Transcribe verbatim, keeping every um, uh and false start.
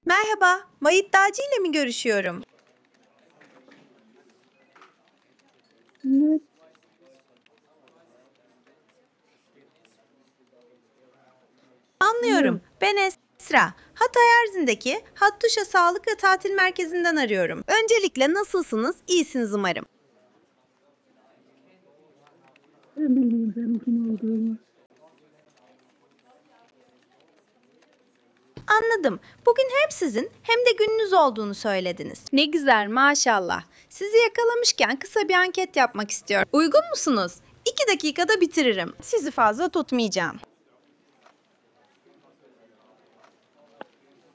Merhaba, Mayit Dağcı ile mi görüşüyorum? Evet. Anlıyorum. Evet. Ben Esra. Hatay Arzin'deki Hattuşa Sağlık ve Tatil Merkezi'nden arıyorum. Öncelikle nasılsınız? İyisiniz umarım. Ben bilmiyorum kim olduğumu. Anladım. Bugün hem sizin hem de gününüz olduğunu söylediniz. Ne güzel, maşallah. Sizi yakalamışken kısa bir anket yapmak istiyorum. Uygun musunuz? İki dakikada bitiririm. Sizi fazla tutmayacağım.